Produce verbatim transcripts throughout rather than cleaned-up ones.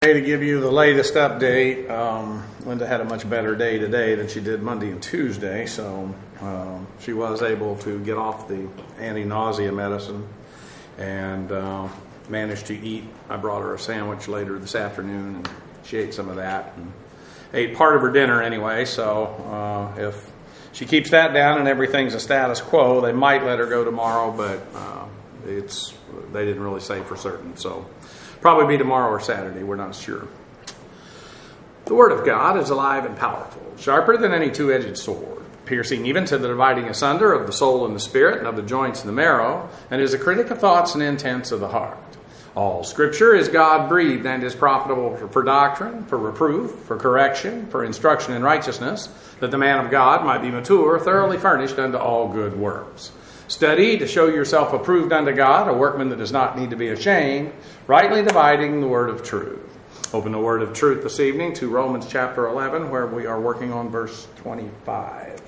To give you the latest update, um, Linda had a much better day today than she did Monday and Tuesday, so um, she was able to get off the anti-nausea medicine and uh, managed to eat. I brought her a sandwich later this afternoon, and she ate some of that and ate part of her dinner anyway, so uh, if she keeps that down and everything's a status quo, they might let her go tomorrow, but uh, it's they didn't really say for certain, so probably be tomorrow or Saturday. We're not sure. The Word of God is alive and powerful, sharper than any two-edged sword, piercing even to the dividing asunder of the soul and the spirit and of the joints and the marrow, and is a critic of thoughts and intents of the heart. All Scripture is God-breathed and is profitable for doctrine, for reproof, for correction, for instruction in righteousness, that the man of God might be mature, thoroughly furnished unto all good works. Study to show yourself approved unto God, a workman that does not need to be ashamed, rightly dividing the word of truth. Open the word of truth this evening to Romans chapter eleven, where we are working on verse twenty-five.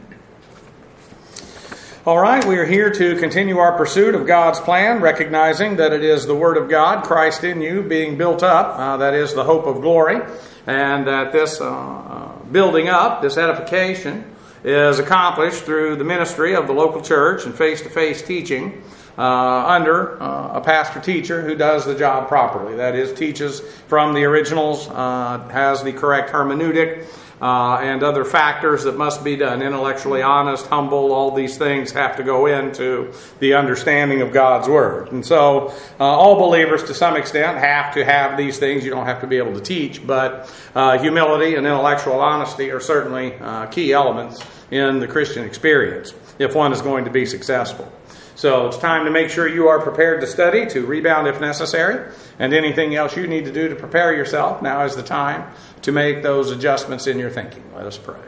All right, we are here to continue our pursuit of God's plan, recognizing that it is the Word of God, Christ in you, being built up. Uh, that is the hope of glory. And that this uh, uh, building up, this edification, is accomplished through the ministry of the local church and face-to-face teaching uh, under uh, a pastor-teacher who does the job properly. That is, teaches from the originals, uh, has the correct hermeneutic, uh, and other factors that must be done. Intellectually honest, humble, all these things have to go into the understanding of God's Word. And so uh, all believers to some extent have to have these things. You don't have to be able to teach, but uh, humility and intellectual honesty are certainly uh, key elements in the Christian experience if one is going to be successful. So it's time to make sure you are prepared to study, to rebound if necessary, and anything else you need to do to prepare yourself. Now is the time to make those adjustments in your thinking. Let us pray.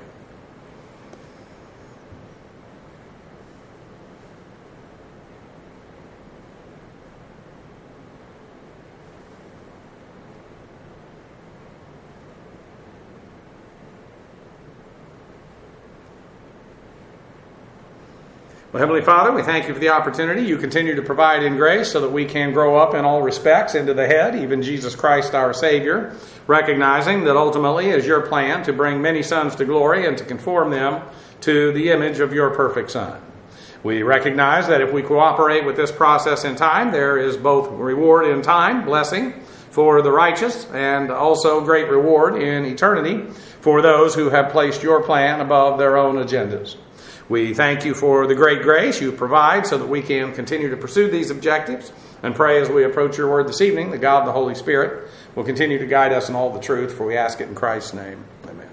Well, Heavenly Father, we thank you for the opportunity you continue to provide in grace so that we can grow up in all respects into the head, even Jesus Christ our Savior, recognizing that ultimately is your plan to bring many sons to glory and to conform them to the image of your perfect Son. We recognize that if we cooperate with this process in time, there is both reward in time, blessing for the righteous, and also great reward in eternity for those who have placed your plan above their own agendas. We thank you for the great grace you provide so that we can continue to pursue these objectives, and pray as we approach your word this evening that God the Holy Spirit will continue to guide us in all the truth, for we ask it in Christ's name. Amen.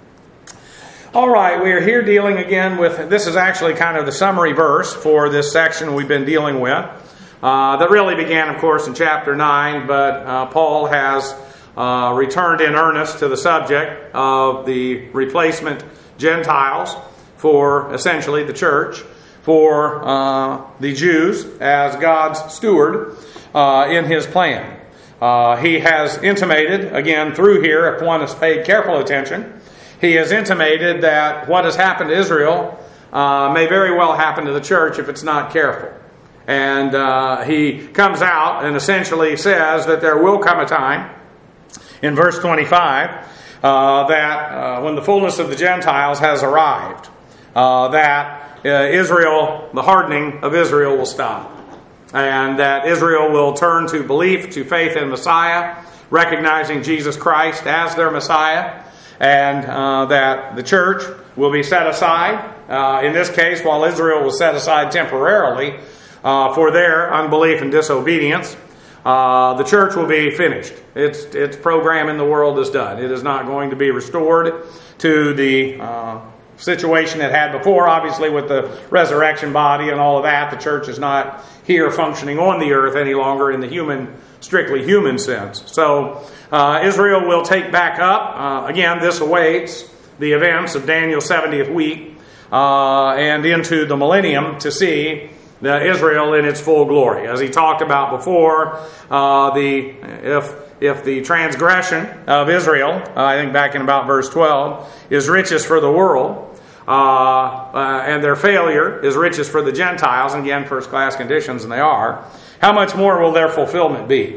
All right, we are here dealing again with, this is actually kind of the summary verse for this section we've been dealing with. Uh, that really began, of course, in chapter nine, but uh, Paul has uh, returned in earnest to the subject of the replacement Gentiles for essentially the church, for uh, the Jews as God's steward uh, in his plan. Uh, he has intimated, again through here, if one has paid careful attention, he has intimated that what has happened to Israel uh, may very well happen to the church if it's not careful. And uh, he comes out and essentially says that there will come a time, in verse twenty-five, uh, that uh, when the fullness of the Gentiles has arrived, Uh, that uh, Israel, the hardening of Israel will stop. And that Israel will turn to belief, to faith in Messiah, recognizing Jesus Christ as their Messiah. And uh, that the church will be set aside. Uh, in this case, while Israel was set aside temporarily uh, for their unbelief and disobedience, uh, the church will be finished. Its, its program in the world is done. It is not going to be restored to the Uh, situation it had before. Obviously, with the resurrection body and all of that, the church is not here functioning on the earth any longer in the human, strictly human sense. So uh, Israel will take back up. Uh, again, this awaits the events of Daniel's seventieth week uh, and into the millennium to see the Israel in its full glory. As he talked about before, uh, the if if the transgression of Israel, uh, I think back in about verse twelve, is riches for the world, uh, uh, and their failure is riches for the Gentiles, and again, first-class conditions, and they are, how much more will their fulfillment be?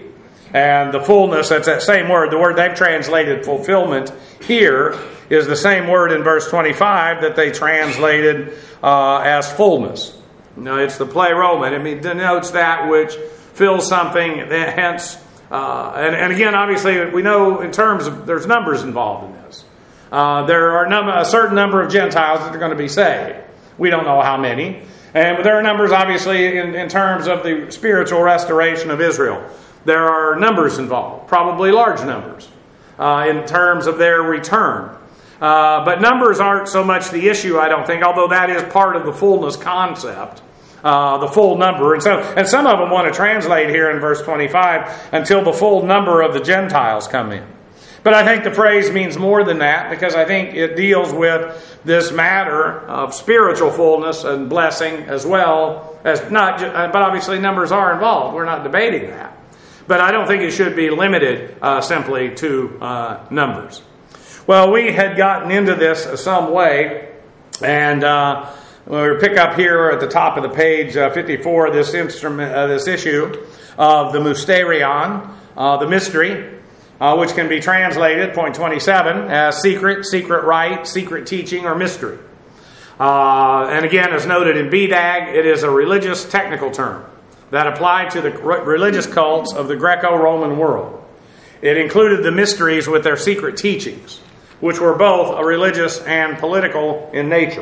And the fullness, that's that same word. The word they've translated fulfillment here is the same word in verse twenty-five that they translated uh, as fullness. No, it's the pleroma. I mean, it denotes that which fills something, hence, uh, and, and again, obviously, we know in terms of, there's numbers involved in this. Uh, there are num- a certain number of Gentiles that are going to be saved. We don't know how many. And there are numbers, obviously, in, in terms of the spiritual restoration of Israel. There are numbers involved, probably large numbers, uh, in terms of their return. Uh, but numbers aren't so much the issue, I don't think, although that is part of the fullness concept, uh, the full number. And so, and some of them want to translate here in verse twenty-five, until the full number of the Gentiles come in. But I think the phrase means more than that, because I think it deals with this matter of spiritual fullness and blessing as well as not, but obviously numbers are involved. We're not debating that. But I don't think it should be limited uh, simply to uh, numbers. Well, we had gotten into this some way, and uh, we'll pick up here at the top of the page uh, fifty-four, this instrument, uh, this issue of the mysterion, uh, the mystery, uh, which can be translated, point twenty-seven, as secret, secret rite, secret teaching, or mystery. Uh, and again, as noted in B D A G, it is a religious technical term that applied to the religious cults of the Greco-Roman world. It included the mysteries with their secret teachings, which were both religious and political in nature.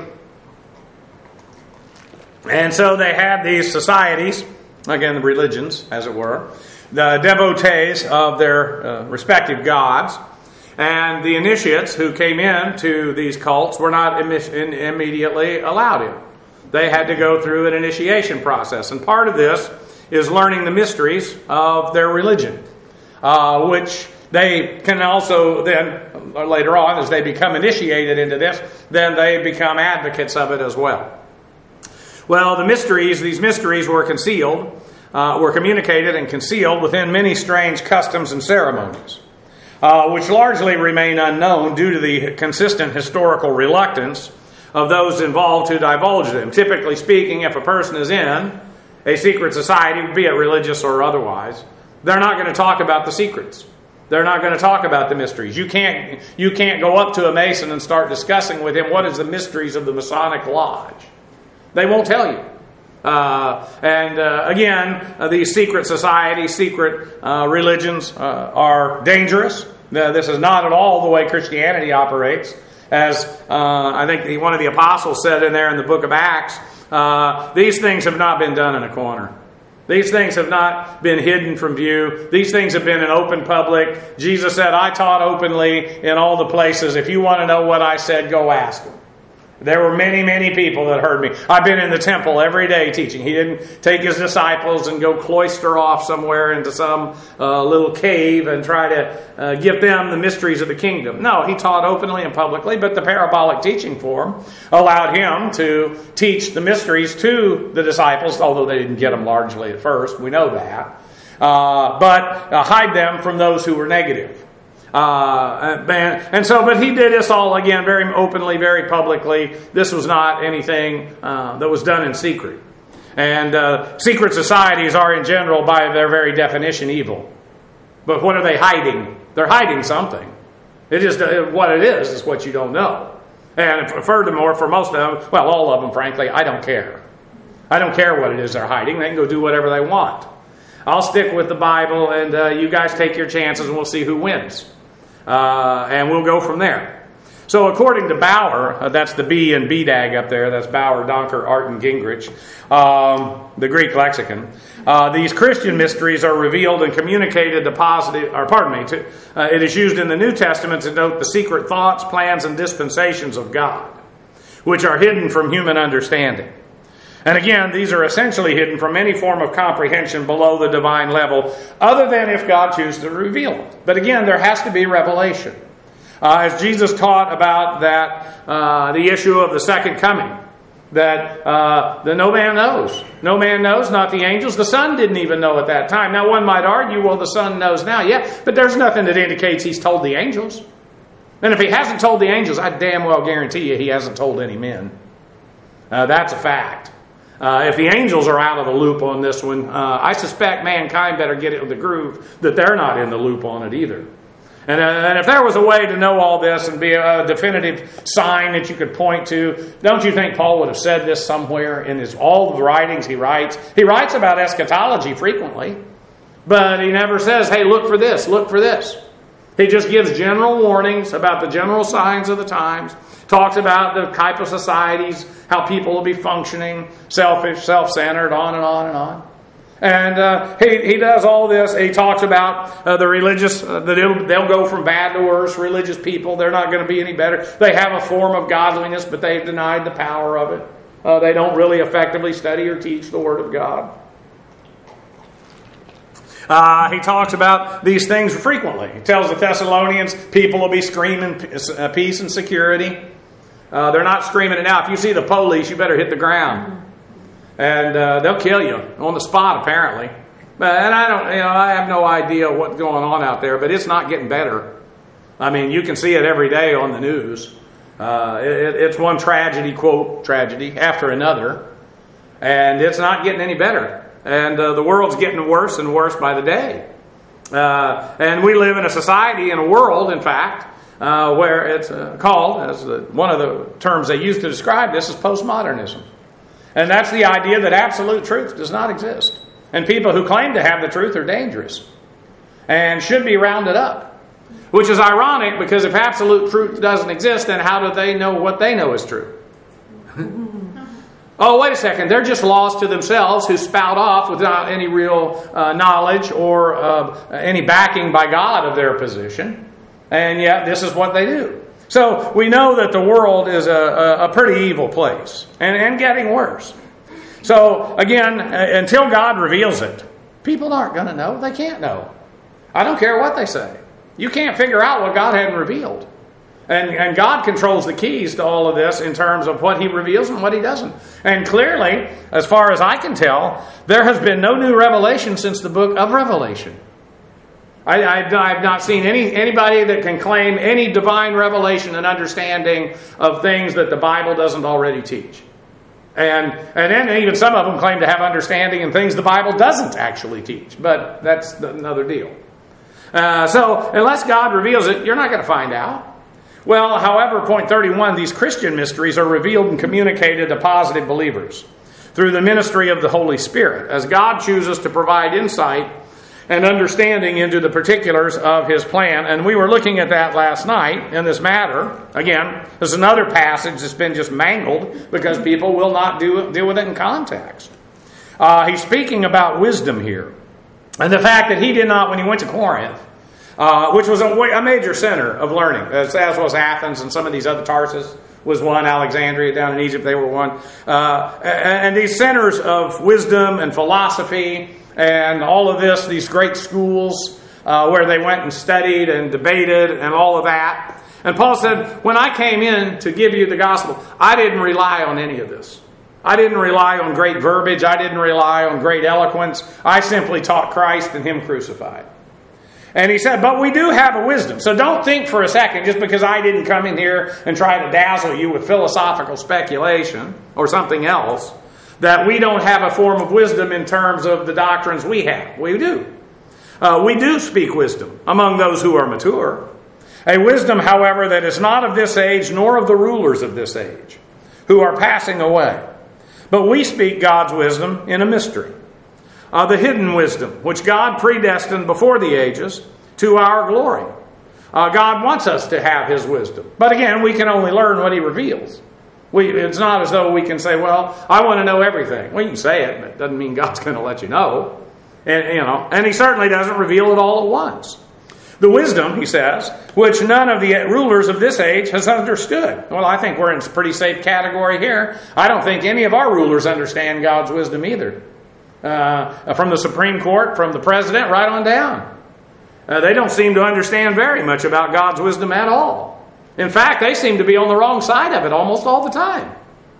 And so they had these societies, again, the religions, as it were, the devotees of their uh, respective gods, and the initiates who came in to these cults were not Im- in, immediately allowed in. They had to go through an initiation process. And part of this is learning the mysteries of their religion, uh, which they can also then, later on, as they become initiated into this, then they become advocates of it as well. Well, the mysteries, these mysteries were concealed, uh, were communicated and concealed within many strange customs and ceremonies, uh, which largely remain unknown due to the consistent historical reluctance of those involved to divulge them. Typically speaking, if a person is in a secret society, be it religious or otherwise, they're not going to talk about the secrets. They're not going to talk about the mysteries. You can't, you can't go up to a Mason and start discussing with him what is the mysteries of the Masonic Lodge. They won't tell you. Uh, and uh, again, uh, these secret societies, secret uh, religions uh, are dangerous. Uh, this is not at all the way Christianity operates. As uh, I think one of the apostles said in there in the book of Acts, uh, these things have not been done in a corner. These things have not been hidden from view. These things have been in open public. Jesus said, I taught openly in all the places. If you want to know what I said, go ask them. There were many, many people that heard me. I've been in the temple every day teaching. He didn't take his disciples and go cloister off somewhere into some uh, little cave and try to uh, give them the mysteries of the kingdom. No, he taught openly and publicly, but the parabolic teaching form allowed him to teach the mysteries to the disciples, although they didn't get them largely at first. We know that. Uh, but uh, hide them from those who were negative. Uh, and, and so, but he did this all again very openly, very publicly. This was not anything uh, that was done in secret. And uh, secret societies are in general, by their very definition, evil. But what are they hiding? They're hiding something. It is what it is, is what you don't know. And furthermore, for most of them, well, all of them, frankly, I don't care. I don't care what it is they're hiding. They can go do whatever they want. I'll stick with the Bible, and uh, you guys take your chances, and we'll see who wins. Uh, and we'll go from there. So according to Bauer, uh, that's the B in B D A G up there, that's Bauer, Donker, Art, and Gingrich, um, the Greek lexicon, uh, these Christian mysteries are revealed and communicated to positive, or pardon me, to, uh, it is used in the New Testament to note the secret thoughts, plans, and dispensations of God, which are hidden from human understanding. And again, these are essentially hidden from any form of comprehension below the divine level, other than if God chooses to reveal them. But again, there has to be revelation. Uh, as Jesus taught about that, uh, the issue of the second coming, that uh, the no man knows. No man knows, not the angels. The Son didn't even know at that time. Now, one might argue, well, the Son knows now. Yeah, but there's nothing that indicates He's told the angels. And if He hasn't told the angels, I damn well guarantee you He hasn't told any men. Uh, that's a fact. Uh, if the angels are out of the loop on this one, uh, I suspect mankind better get it with the groove that they're not in the loop on it either. And, uh, and if there was a way to know all this and be a definitive sign that you could point to, don't you think Paul would have said this somewhere in his all the writings he writes? He writes about eschatology frequently, but he never says, hey, look for this, look for this. He just gives general warnings about the general signs of the times, talks about the type of societies, how people will be functioning, selfish, self-centered, on and on and on. And uh, he, he does all this. He talks about uh, the religious, uh, that it'll, they'll go from bad to worse, religious people. They're not going to be any better. They have a form of godliness, but they've denied the power of it. Uh, they don't really effectively study or teach the Word of God. Uh, he talks about these things frequently. He tells the Thessalonians people will be screaming peace and security. Uh, they're not screaming it now. If you see the police, you better hit the ground. And uh, they'll kill you on the spot, apparently. And I don't, you know, I have no idea what's going on out there, but it's not getting better. I mean, you can see it every day on the news. Uh, it, it's one tragedy, quote, tragedy, after another. And it's not getting any better. And uh, the world's getting worse and worse by the day. Uh, and we live in a society, in a world, in fact, uh, where it's uh, called, as the, one of the terms they use to describe this, is postmodernism. And that's the idea that absolute truth does not exist. And people who claim to have the truth are dangerous and should be rounded up. Which is ironic, because if absolute truth doesn't exist, then how do they know what they know is true? Oh, wait a second. They're just lost to themselves who spout off without any real uh, knowledge or uh, any backing by God of their position. And yet this is what they do. So we know that the world is a, a, a pretty evil place and, and getting worse. So again, until God reveals it, people aren't going to know. They can't know. I don't care what they say. You can't figure out what God hadn't revealed. And, and God controls the keys to all of this in terms of what He reveals and what He doesn't. And clearly, as far as I can tell, there has been no new revelation since the book of Revelation. I, I, I've not seen any anybody that can claim any divine revelation and understanding of things that the Bible doesn't already teach. And, and then even some of them claim to have understanding in things the Bible doesn't actually teach. But that's another deal. Uh, so, unless God reveals it, you're not going to find out. Well, however, point thirty-one, these Christian mysteries are revealed and communicated to positive believers through the ministry of the Holy Spirit, as God chooses to provide insight and understanding into the particulars of His plan. And we were looking at that last night in this matter. Again, there's another passage that's been just mangled because people will not do, deal with it in context. Uh, he's speaking about wisdom here. And the fact that he did not, when he went to Corinth, Uh, which was a, a major center of learning, as, as was Athens and some of these other. Tarsus was one, Alexandria down in Egypt, they were one. Uh, and, and these centers of wisdom and philosophy and all of this, these great schools uh, where they went and studied and debated and all of that. And Paul said, when I came in to give you the gospel, I didn't rely on any of this. I didn't rely on great verbiage. I didn't rely on great eloquence. I simply taught Christ and Him crucified. And he said, but we do have a wisdom. So don't think for a second, just because I didn't come in here and try to dazzle you with philosophical speculation or something else, that we don't have a form of wisdom in terms of the doctrines we have. We do. Uh, we do speak wisdom among those who are mature. A wisdom, however, that is not of this age, nor of the rulers of this age, who are passing away. But we speak God's wisdom in a mystery. Uh, the hidden wisdom, which God predestined before the ages to our glory. Uh, God wants us to have His wisdom. But again, we can only learn what He reveals. We, it's not as though we can say, well, I want to know everything. Well, you can say it, but it doesn't mean God's going to let you know. And, you know, and He certainly doesn't reveal it all at once. The wisdom, he says, which none of the rulers of this age has understood. Well, I think we're in a pretty safe category here. I don't think any of our rulers understand God's wisdom either. Uh, from the Supreme Court, from the president, right on down. Uh, they don't seem to understand very much about God's wisdom at all. In fact, they seem to be on the wrong side of it almost all the time.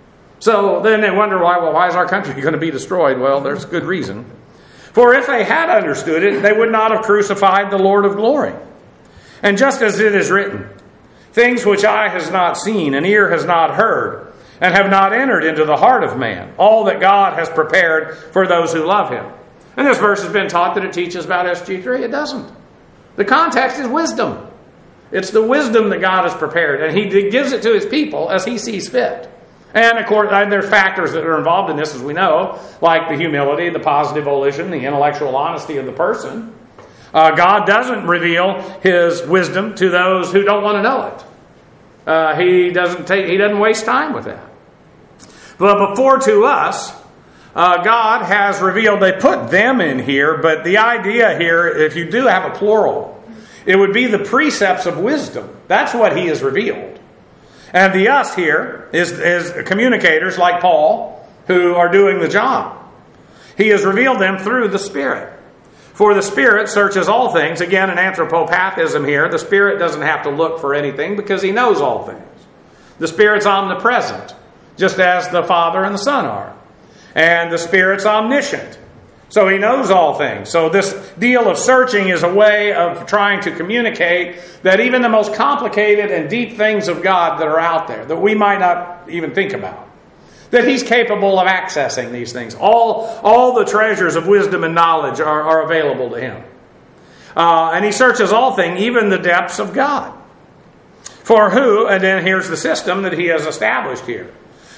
So then they wonder, why, well, why is our country going to be destroyed? Well, there's good reason. For if they had understood it, they would not have crucified the Lord of glory. And just as it is written, things which eye has not seen and ear has not heard, and have not entered into the heart of man all that God has prepared for those who love him. And this verse has been taught that it teaches about S G three. It doesn't. The context is wisdom. It's the wisdom that God has prepared, and he gives it to his people as he sees fit. And of course, there are factors that are involved in this, as we know, like the humility, the positive volition, the intellectual honesty of the person. Uh, God doesn't reveal his wisdom to those who don't want to know it. Uh, he doesn't take, he doesn't waste time with that. But before to us, uh, God has revealed, they put them in here, but the idea here, if you do have a plural, it would be the precepts of wisdom. That's what he has revealed. And the us here is, is communicators like Paul who are doing the job. He has revealed them through the Spirit. For the Spirit searches all things. Again, an anthropopathism here. The Spirit doesn't have to look for anything because he knows all things. The Spirit's omnipresent, just as the Father and the Son are. And the Spirit's omniscient. So he knows all things. So this deal of searching is a way of trying to communicate that even the most complicated and deep things of God that are out there, that we might not even think about, that he's capable of accessing these things. All, all the treasures of wisdom and knowledge are, are available to him. Uh, and he searches all things, even the depths of God. For who, and then here's the system that he has established here.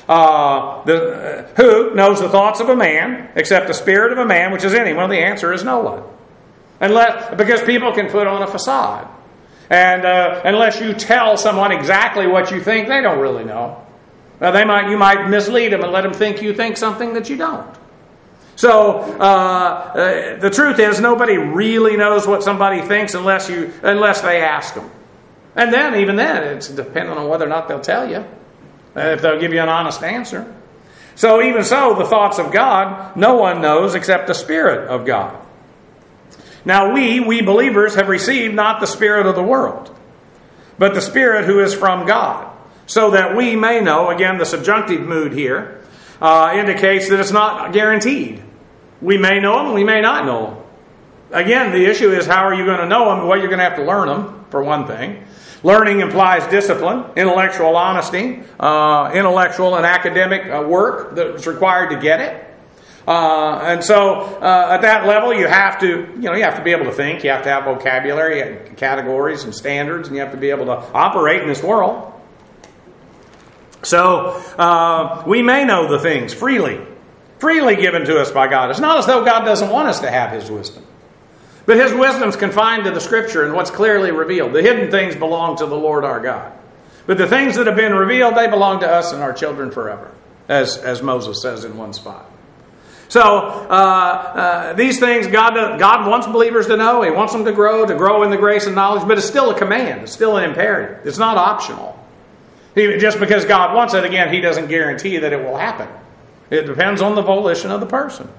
Uh, the, uh, who knows the thoughts of a man, except the spirit of a man, which is anyone? The answer is no one. Unless, because people can put on a facade. And uh, unless you tell someone exactly what you think, they don't really know. Now, they might, you might mislead them and let them think you think something that you don't. So uh, uh, the truth is, nobody really knows what somebody thinks unless you unless they ask them. And then, even then, it's dependent on whether or not they'll tell you. If they'll give you an honest answer. So even so, the thoughts of God, no one knows except the Spirit of God. Now we, we believers, have received not the spirit of the world, but the Spirit who is from God, so that we may know. Again, the subjunctive mood here uh, indicates that it's not guaranteed. We may know them, we may not know them. Again, the issue is how are you going to know them? Well, you're going to have to learn them, for one thing. Learning implies discipline, intellectual honesty, uh, intellectual and academic uh, work that's required to get it. Uh, and so, uh, at that level, you have to, you know, you have to be able to think. You have to have vocabulary, categories, and standards, and you have to be able to operate in this world. So, uh, we may know the things freely, freely given to us by God. It's not as though God doesn't want us to have his wisdom. But his wisdom is confined to the Scripture and what's clearly revealed. The hidden things belong to the Lord our God. But the things that have been revealed, they belong to us and our children forever, as, as Moses says in one spot. So, uh, uh, these things God, God wants believers to know. He wants them to grow, to grow in the grace and knowledge. But it's still a command. It's still an imperative. It's not optional. He, just because God wants it, again, he doesn't guarantee that it will happen. It depends on the volition of the person.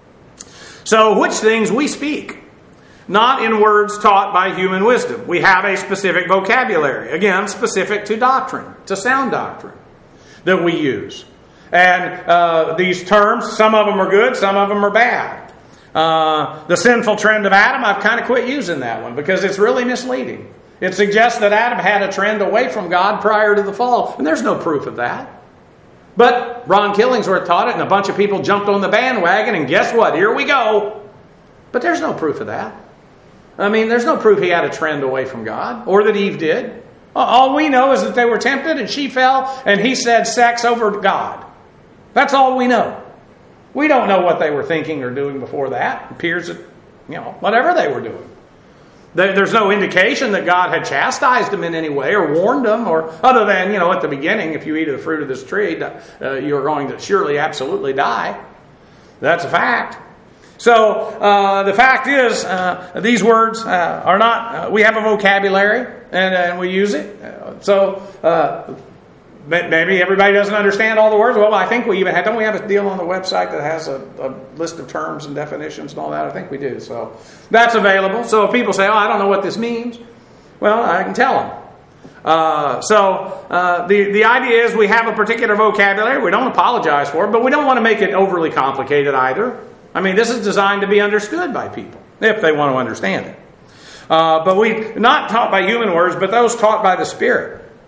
So, which things we speak? Not in words taught by human wisdom. We have a specific vocabulary. Again, specific to doctrine, to sound doctrine, that we use. And uh, these terms, some of them are good, some of them are bad. Uh, the sinful trend of Adam, I've kind of quit using that one because it's really misleading. It suggests that Adam had a trend away from God prior to the fall. And there's no proof of that. But Ron Killingsworth taught it, and a bunch of people jumped on the bandwagon, and guess what? Here we go. But there's no proof of that. I mean, there's no proof he had a trend away from God, or that Eve did. All we know is that they were tempted, and she fell, and he said sex over God. That's all we know. We don't know what they were thinking or doing before that. It appears that, you know, whatever they were doing. There's no indication that God had chastised them in any way or warned them, or other than, you know, at the beginning, if you eat of the fruit of this tree, uh, you're going to surely absolutely die. That's a fact. So uh, the fact is, uh, these words uh, are not, uh, we have a vocabulary and, uh, and we use it. Uh, so uh, maybe everybody doesn't understand all the words. Well, I think we even have, don't we have a deal on the website that has a, a list of terms and definitions and all that? I think we do. So that's available. So if people say, oh, I don't know what this means, well, I can tell them. Uh, so uh, the, the idea is we have a particular vocabulary. We don't apologize for it, but we don't want to make it overly complicated either. I mean, this is designed to be understood by people, if they want to understand it. Uh, but we not taught by human words, but those taught by the Spirit.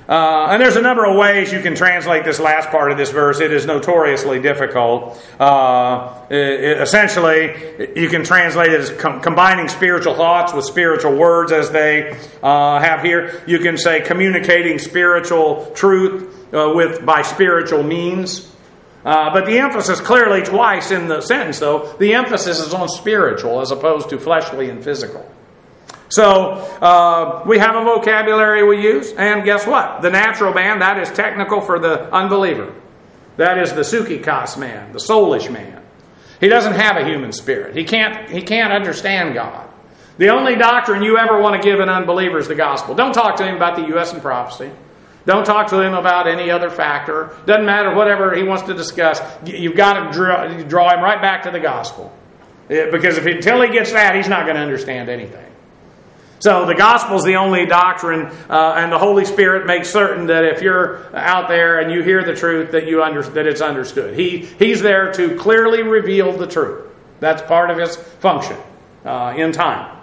Uh, and there's a number of ways you can translate this last part of this verse. It is notoriously difficult. Uh, it, it, essentially, you can translate it as com- combining spiritual thoughts with spiritual words, as they uh, have here. You can say communicating spiritual truth uh, with by spiritual means. Uh, but the emphasis clearly twice in the sentence, though, the emphasis is on spiritual as opposed to fleshly and physical. So, uh, we have a vocabulary we use, and guess what? The natural man, that is technical for the unbeliever. That is the psychikos man, the soulish man. He doesn't have a human spirit. He can't, he can't understand God. The only doctrine you ever want to give an unbeliever is the gospel. Don't talk to him about the U S and prophecy. Don't talk to him about any other factor. Doesn't matter, whatever he wants to discuss. You've got to draw, draw him right back to the gospel. Because if he, until he gets that, he's not going to understand anything. So the gospel is the only doctrine, uh, and the Holy Spirit makes certain that if you're out there and you hear the truth, that you under, that it's understood. He He's there to clearly reveal the truth. That's part of his function uh, in time.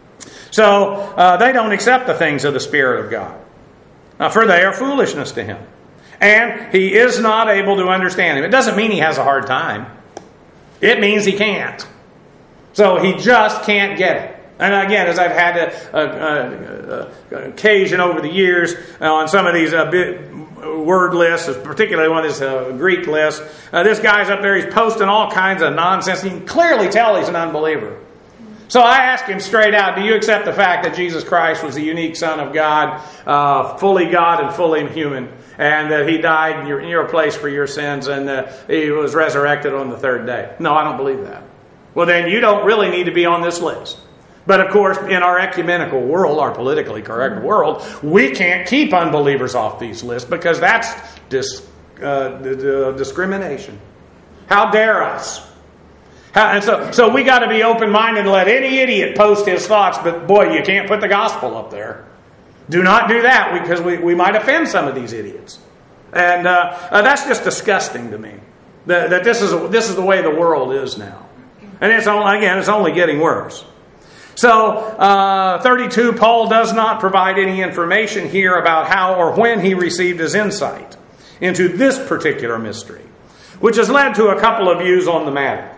So uh, they don't accept the things of the Spirit of God, uh, for they are foolishness to him. And he is not able to understand him. It doesn't mean he has a hard time. It means he can't. So he just can't get it. And again, as I've had a, a, a, a occasion over the years uh, on some of these uh, bit, word lists, particularly one of these uh, Greek lists, uh, this guy's up there, he's posting all kinds of nonsense. You can clearly tell he's an unbeliever. So I asked him straight out, do you accept the fact that Jesus Christ was the unique Son of God, uh, fully God and fully human, and that he died in your, in your place for your sins, and uh, he was resurrected on the third day? No, I don't believe that. Well, then you don't really need to be on this list. But of course, in our ecumenical world, our politically correct world, we can't keep unbelievers off these lists because that's dis, uh, discrimination. How dare us? How, and so, so we got to be open-minded and let any idiot post his thoughts, but boy, you can't put the gospel up there. Do not do that because we, we might offend some of these idiots. And uh, uh, that's just disgusting to me. That, that this is this is the way the world is now. And it's only, again, it's only getting worse. So, uh, thirty-two, Paul does not provide any information here about how or when he received his insight into this particular mystery, which has led to a couple of views on the matter.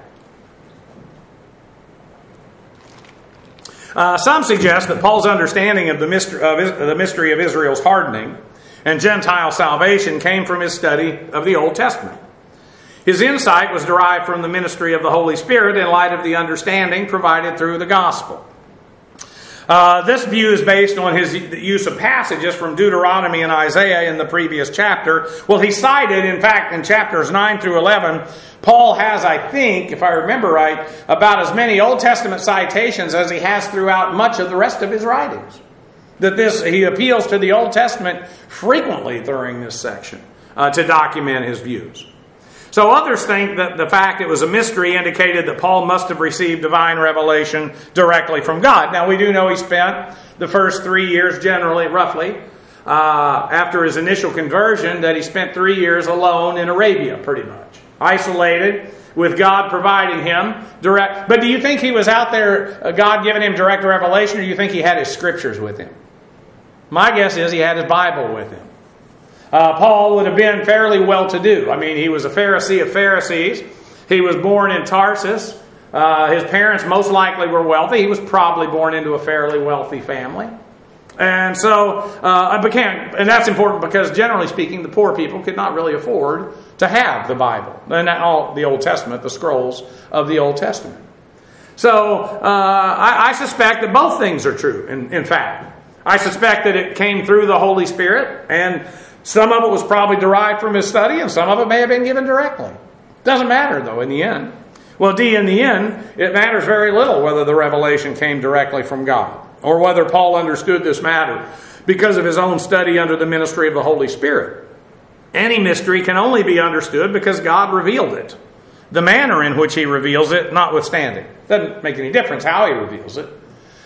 Uh, some suggest that Paul's understanding of the mystery of, Is- the mystery of Israel's hardening and Gentile salvation came from his study of the Old Testament. His insight was derived from the ministry of the Holy Spirit in light of the understanding provided through the gospel. Uh, this view is based on his use of passages from Deuteronomy and Isaiah in the previous chapter. Well, he cited, in fact, in chapters nine through eleven, Paul has, I think, if I remember right, about as many Old Testament citations as he has throughout much of the rest of his writings. That this, he appeals to the Old Testament frequently during this section uh, to document his views. So others think that the fact it was a mystery indicated that Paul must have received divine revelation directly from God. Now we do know he spent the first three years generally, roughly, uh, after his initial conversion, that he spent three years alone in Arabia, pretty much. Isolated, with God providing him direct. But do you think he was out there, uh, God giving him direct revelation, or do you think he had his scriptures with him? My guess is he had his Bible with him. Uh, Paul would have been fairly well-to-do. I mean, he was a Pharisee of Pharisees. He was born in Tarsus. Uh, his parents most likely were wealthy. He was probably born into a fairly wealthy family. And so, uh, I became, and that's important because generally speaking, the poor people could not really afford to have the Bible and all the Old Testament, the scrolls of the Old Testament. So, uh, I, I suspect that both things are true, in, in fact. I suspect that it came through the Holy Spirit, and some of it was probably derived from his study, and some of it may have been given directly. Doesn't matter, though, in the end. Well, D, in the end, it matters very little whether the revelation came directly from God, or whether Paul understood this matter because of his own study under the ministry of the Holy Spirit. Any mystery can only be understood because God revealed it. The manner in which he reveals it, notwithstanding. Doesn't make any difference how he reveals it.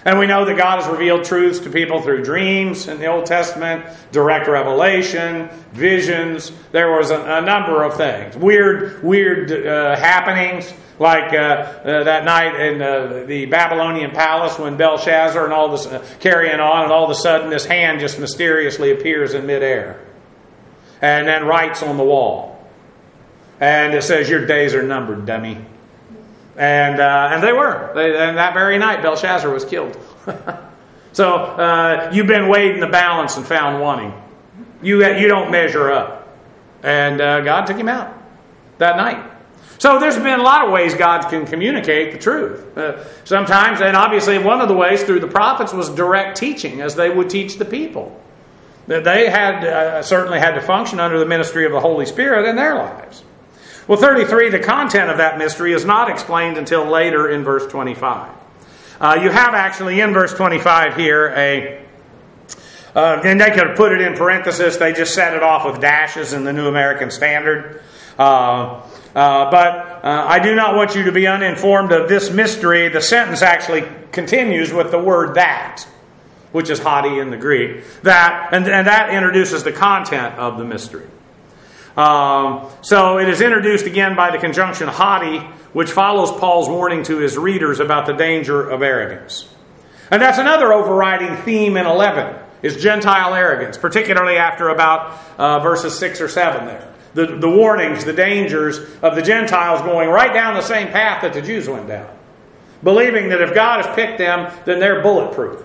And we know that God has revealed truths to people through dreams in the Old Testament, direct revelation, visions. There was a, a number of things. Weird, weird uh, happenings, like uh, uh, that night in uh, the Babylonian palace when Belshazzar and all this uh, carrying on, and all of a sudden this hand just mysteriously appears in midair. And then writes on the wall. And it says, "Your days are numbered, dummy." And uh, and they were. They, and that very night, Belshazzar was killed. So uh, you've been weighed in the balance and found wanting. You you don't measure up. And uh, God took him out that night. So there's been a lot of ways God can communicate the truth. Uh, sometimes, and obviously one of the ways through the prophets was direct teaching, as they would teach the people. They had uh, certainly had to function under the ministry of the Holy Spirit in their lives. Well, thirty-three, the content of that mystery is not explained until later in verse twenty-five. Uh, you have actually in verse twenty-five here a, uh, and they could have put it in parenthesis, they just set it off with dashes in the New American Standard. Uh, uh, but uh, I do not want you to be uninformed of this mystery. The sentence actually continues with the word "that," which is hoti in the Greek. That, and, and that introduces the content of the mystery. Um, so it is introduced again by the conjunction hoti, which follows Paul's warning to his readers about the danger of arrogance. And that's another overriding theme in eleven, is Gentile arrogance, particularly after about uh, verses six or seven there. The, the warnings, the dangers of the Gentiles going right down the same path that the Jews went down. Believing that if God has picked them, then they're bulletproof.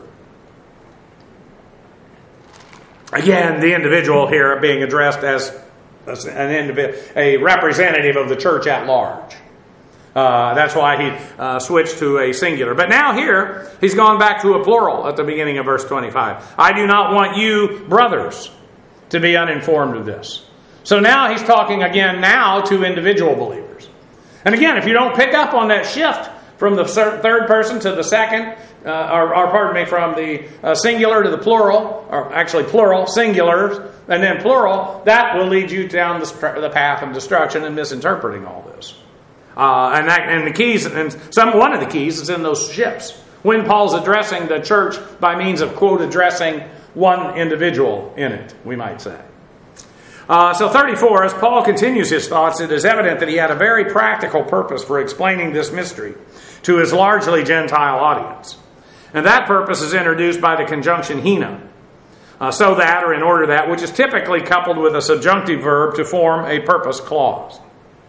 Again, the individual here being addressed as an individual, a representative of the church at large. Uh, that's why he uh, switched to a singular. But now here, he's gone back to a plural at the beginning of verse twenty-five. I do not want you, brothers, to be uninformed of this. So now he's talking again now to individual believers. And again, if you don't pick up on that shift from the third person to the second, uh, or, or pardon me, from the uh, singular to the plural, or actually plural, singulars, and then plural, that will lead you down the, the path of destruction and misinterpreting all this. Uh, and, that, and the keys, and some one of the keys is in those shifts. When Paul's addressing the church by means of, quote, addressing one individual in it, we might say. Uh, so thirty-four, as Paul continues his thoughts, it is evident that he had a very practical purpose for explaining this mystery to his largely Gentile audience. And that purpose is introduced by the conjunction hina. Uh, so that, or in order that, which is typically coupled with a subjunctive verb to form a purpose clause.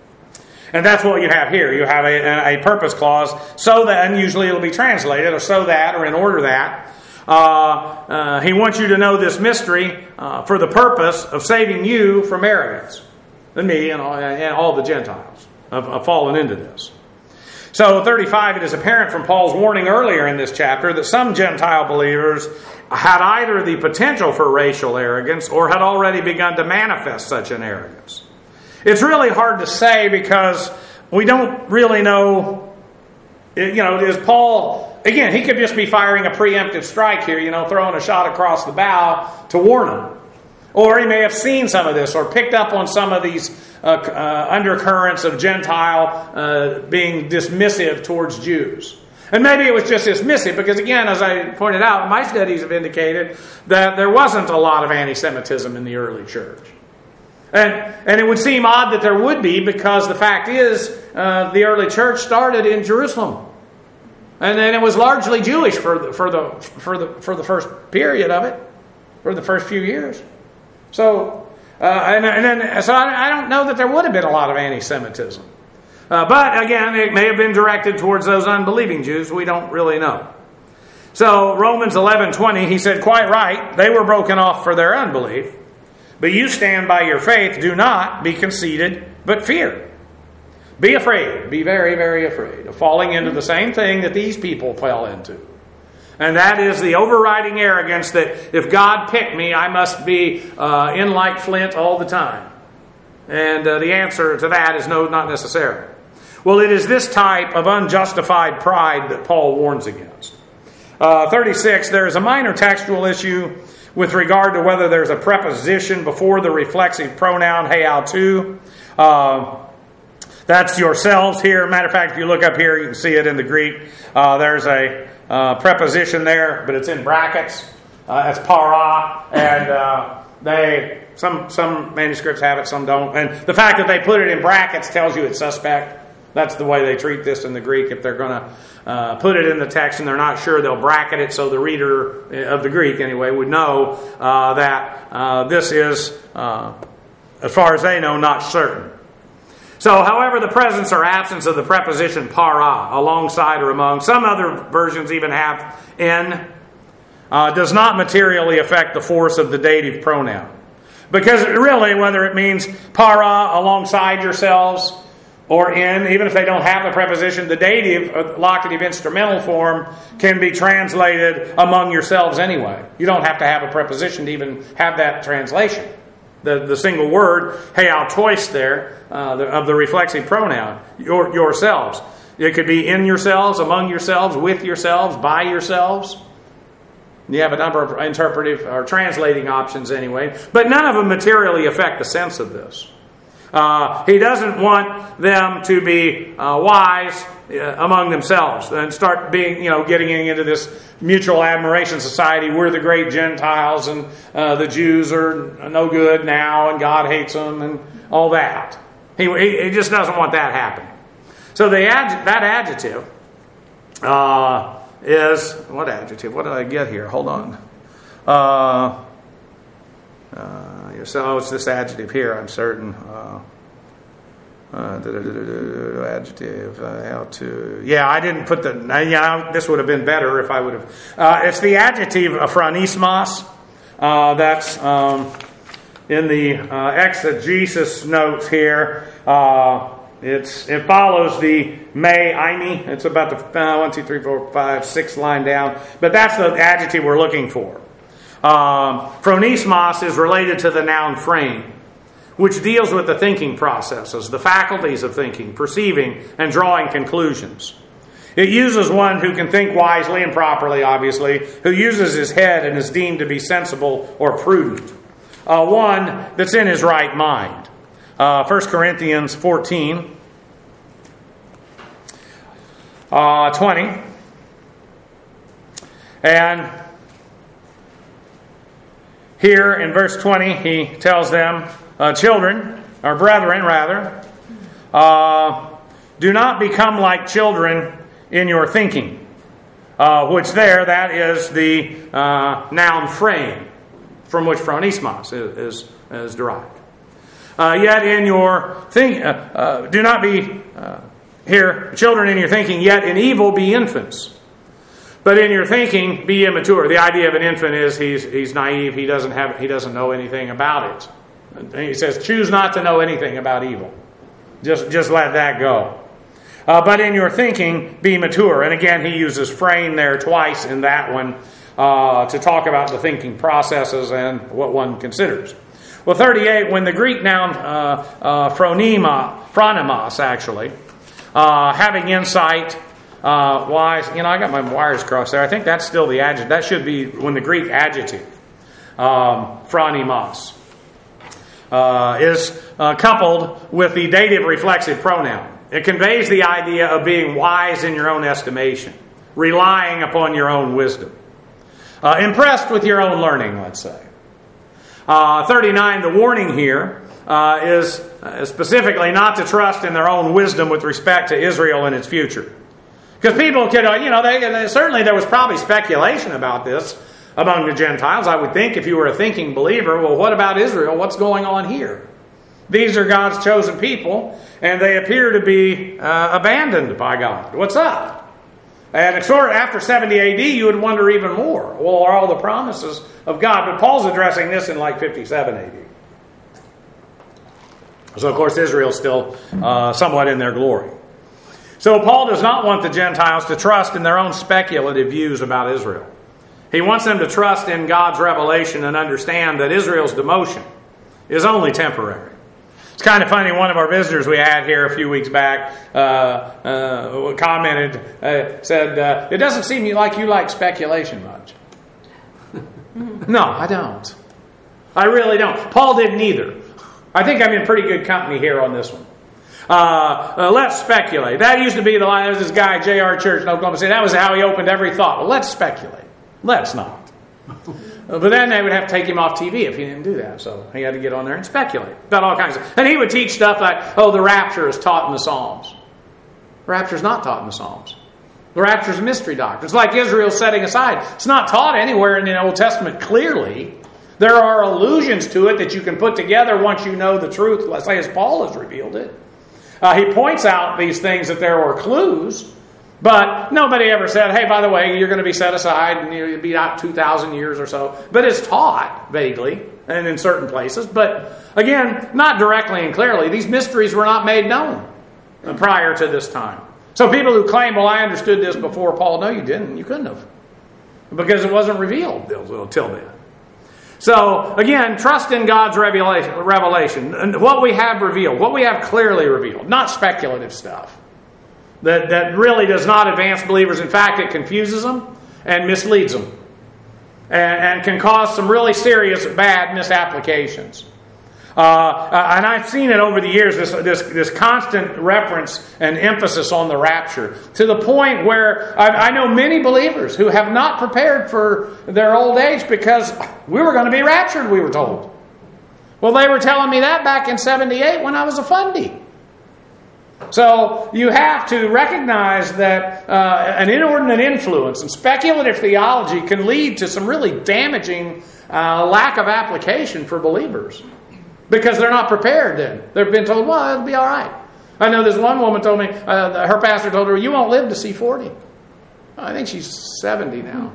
And that's what you have here. You have a, a purpose clause, so that, and usually it'll be translated, or so that, or in order that. Uh, uh, he wants you to know this mystery uh, for the purpose of saving you from arrogance. And me and all, and all the Gentiles have, have fallen into this. So thirty-five, it is apparent from Paul's warning earlier in this chapter that some Gentile believers had either the potential for racial arrogance or had already begun to manifest such an arrogance. It's really hard to say because we don't really know, you know, is Paul, again, he could just be firing a preemptive strike here, you know, throwing a shot across the bow to warn them. Or he may have seen some of this or picked up on some of these uh, uh, undercurrents of Gentile uh, being dismissive towards Jews. And maybe it was just dismissive because, again, as I pointed out, my studies have indicated that there wasn't a lot of anti-Semitism in the early church. And, and it would seem odd that there would be because the fact is uh, the early church started in Jerusalem. And then it was largely Jewish for the, for the, for the, for the first period of it, for the first few years. So, uh, and, and then, so I, I don't know that there would have been a lot of anti-Semitism. Uh, but again, it may have been directed towards those unbelieving Jews. We don't really know. So Romans eleven twenty, he said, quite right, they were broken off for their unbelief. But you stand by your faith. Do not be conceited, but fear. Be afraid. Be very, very afraid of falling into the same thing that these people fell into. And that is the overriding arrogance that if God picked me, I must be uh, in like flint all the time. And uh, the answer to that is no, not necessarily. Well, it is this type of unjustified pride that Paul warns against. Uh, thirty-six, there is a minor textual issue with regard to whether there's a preposition before the reflexive pronoun heiautu. Uh, That's yourselves here. Matter of fact, if you look up here, you can see it in the Greek. Uh, there's a uh, preposition there, but it's in brackets. Uh, that's para, and uh, they some some manuscripts have it, some don't. And the fact that they put it in brackets tells you it's suspect. That's the way they treat this in the Greek. If they're going to uh, put it in the text and they're not sure, they'll bracket it so the reader of the Greek, anyway, would know uh, that uh, this is, uh, as far as they know, not certain. So, however, the presence or absence of the preposition para, alongside or among, some other versions even have in, uh, does not materially affect the force of the dative pronoun. Because really, whether it means para, alongside yourselves, or in, even if they don't have the preposition, the dative, uh, locative instrumental form can be translated among yourselves anyway. You don't have to have a preposition to even have that translation. The the single word, heautois there, uh, the, of the reflexive pronoun, your, yourselves. It could be in yourselves, among yourselves, with yourselves, by yourselves. You have a number of interpretive or translating options anyway, but none of them materially affect the sense of this. Uh, he doesn't want them to be uh, wise uh, among themselves and start being, you know, getting into this mutual admiration society. We're the great Gentiles, and uh, the Jews are no good now, and God hates them, and all that. He, he, he just doesn't want that happening. So the adj- that adjective uh, is, what adjective? What did I get here? Hold on. Uh, uh, so it's this adjective here, I'm certain. Uh, uh, adjective, uh, how to... Yeah, I didn't put the... Uh, yeah, this would have been better if I would have... Uh, it's the adjective phronismos. Uh, that's um, in the uh, exegesis notes here. Uh, it's It follows the me, imi. It's about the uh, one, two, three, four, five, six line down. But that's the adjective we're looking for. Um, phronismos is related to the noun frame, which deals with the thinking processes, the faculties of thinking, perceiving, and drawing conclusions. It uses one who can think wisely and properly, obviously, who uses his head and is deemed to be sensible or prudent. Uh, one that's in his right mind. Uh, First Corinthians fourteen, uh, twenty. And here in verse twenty, he tells them, uh, children, or brethren rather, uh, do not become like children in your thinking. Uh, which there, that is the uh, noun frame, from which phronismos is, is, is derived. Uh, yet in your think, uh, uh, do not be uh, here children in your thinking, yet in evil be infants. But in your thinking, be immature. The idea of an infant is he's he's naive. He doesn't have he doesn't know anything about it. And he says, choose not to know anything about evil. Just just let that go. Uh, but in your thinking, be mature. And again, he uses frame there twice in that one uh, to talk about the thinking processes and what one considers. Well, thirty-eight, when the Greek noun uh, uh, phronema, phronimos, actually, uh, having insight. Uh, wise, you know, I got my wires crossed there. I think that's still the adjective. That should be when the Greek adjective, um, phronimos, uh, is uh, coupled with the dative reflexive pronoun. It conveys the idea of being wise in your own estimation, relying upon your own wisdom, uh, impressed with your own learning, let's say. Uh, thirty-nine, the warning here uh, is uh, specifically not to trust in their own wisdom with respect to Israel and its future. Because people could, you know, they, they, certainly there was probably speculation about this among the Gentiles. I would think if you were a thinking believer, well, what about Israel? What's going on here? These are God's chosen people, and they appear to be uh, abandoned by God. What's up? And sort of after seventy A D, you would wonder even more. Well, are all the promises of God? But Paul's addressing this in like fifty-seven A D. So, of course, Israel's still uh, somewhat in their glory. So Paul does not want the Gentiles to trust in their own speculative views about Israel. He wants them to trust in God's revelation and understand that Israel's demotion is only temporary. It's kind of funny, one of our visitors we had here a few weeks back uh, uh, commented, uh, said, uh, it doesn't seem like you like speculation much. No, I don't. I really don't. Paul didn't either. I think I'm in pretty good company here on this one. Uh, uh, let's speculate. That used to be the line. There was this guy, J R Church in Oklahoma City. That was how he opened every thought. Well, let's speculate. Let's not. But then they would have to take him off T V if he didn't do that. So he had to get on there and speculate about all kinds of stuff. And he would teach stuff like, oh, the rapture is taught in the Psalms. The rapture is not taught in the Psalms. The rapture is a mystery doctrine. It's like Israel setting aside. It's not taught anywhere in the Old Testament clearly. There are allusions to it that you can put together once you know the truth, let's say as Paul has revealed it. Uh, he points out these things that there were clues. But nobody ever said, hey, by the way, you're going to be set aside and you'll be out two thousand years or so. But it's taught vaguely and in certain places. But again, not directly and clearly. These mysteries were not made known prior to this time. So people who claim, well, I understood this before Paul, no, you didn't. You couldn't have. Because it wasn't revealed until then. So again, trust in God's revelation, revelation. And what we have revealed, what we have clearly revealed, not speculative stuff. That, that really does not advance believers. In fact, it confuses them and misleads them. And, and can cause some really serious bad misapplications. Uh, and I've seen it over the years, this, this, this constant reference and emphasis on the rapture. To the point where I, I know many believers who have not prepared for their old age because we were going to be raptured, we were told. Well, they were telling me that back in seventy-eight when I was a fundie. So you have to recognize that uh, an inordinate influence and speculative theology can lead to some really damaging uh, lack of application for believers. Because they're not prepared then. They've been told, well, it'll be all right. I know this one woman told me, uh, her pastor told her, you won't live to see forty. I think she's seventy now.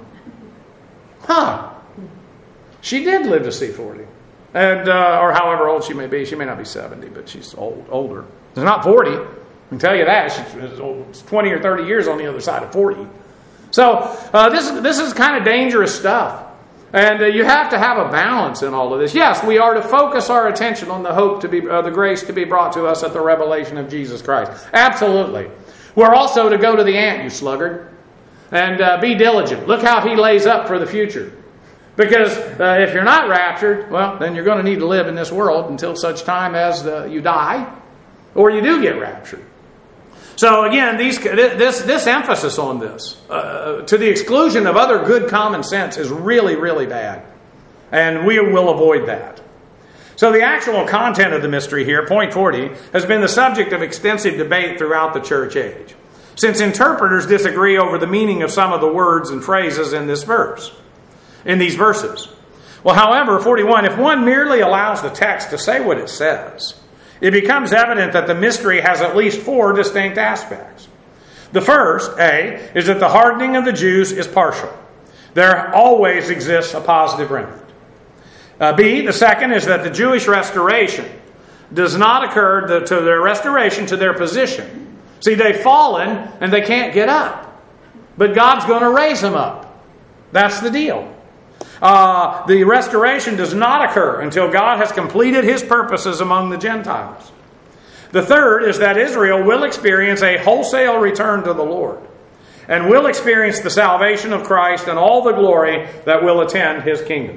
Huh. She did live to see forty. And uh, or however old she may be. She may not be seventy, but she's old, older. It's not forty. I can tell you that. She's twenty or thirty years on the other side of forty. So uh, this, this is kind of dangerous stuff. And uh, you have to have a balance in all of this. Yes, we are to focus our attention on the hope to be, uh, the grace to be brought to us at the revelation of Jesus Christ. Absolutely. We're also to go to the ant, you sluggard, and uh, be diligent. Look how he lays up for the future. Because uh, if you're not raptured, well, then you're going to need to live in this world until such time as uh, you die, or you do get raptured. So again, these, this, this emphasis on this, uh, to the exclusion of other good common sense, is really, really bad. And we will avoid that. So the actual content of the mystery here, point forty, has been the subject of extensive debate throughout the church age, since interpreters disagree over the meaning of some of the words and phrases in this verse, in these verses. Well, however, forty-one, if one merely allows the text to say what it says, it becomes evident that the mystery has at least four distinct aspects. The first, A, is that the hardening of the Jews is partial. There always exists a positive remnant. Uh, B, the second is that the Jewish restoration does not occur the, to their restoration to their position. See, they've fallen and they can't get up. But God's going to raise them up. That's the deal. Uh, the restoration does not occur until God has completed His purposes among the Gentiles. The third is that Israel will experience a wholesale return to the Lord and will experience the salvation of Christ and all the glory that will attend His kingdom.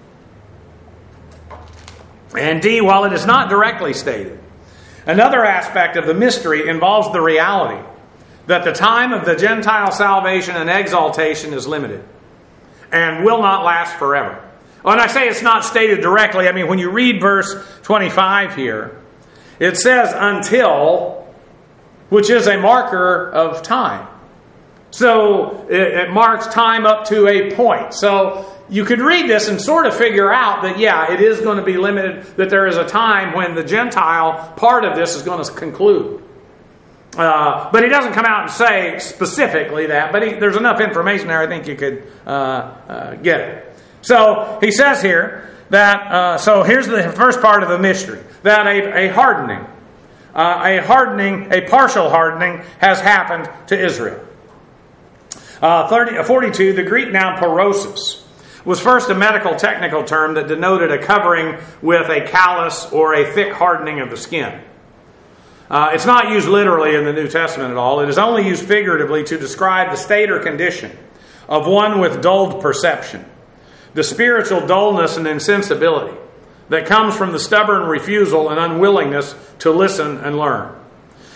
And D, while it is not directly stated, another aspect of the mystery involves the reality that the time of the Gentile salvation and exaltation is limited and will not last forever. When I say it's not stated directly, I mean when you read verse twenty-five here, it says until, which is a marker of time. So it, it marks time up to a point. So you could read this and sort of figure out that, yeah, it is going to be limited, that there is a time when the Gentile part of this is going to conclude. Uh, but he doesn't come out and say specifically that, but he, there's enough information there I think you could uh, uh, get it. So he says here that, uh, so here's the first part of the mystery, that a, a hardening, uh, a hardening, a partial hardening has happened to Israel. Uh, thirty, forty-two, the Greek noun porosis was first a medical technical term that denoted a covering with a callus or a thick hardening of the skin. Uh, it's not used literally in the New Testament at all. It is only used figuratively to describe the state or condition of one with dulled perception, the spiritual dullness and insensibility that comes from the stubborn refusal and unwillingness to listen and learn.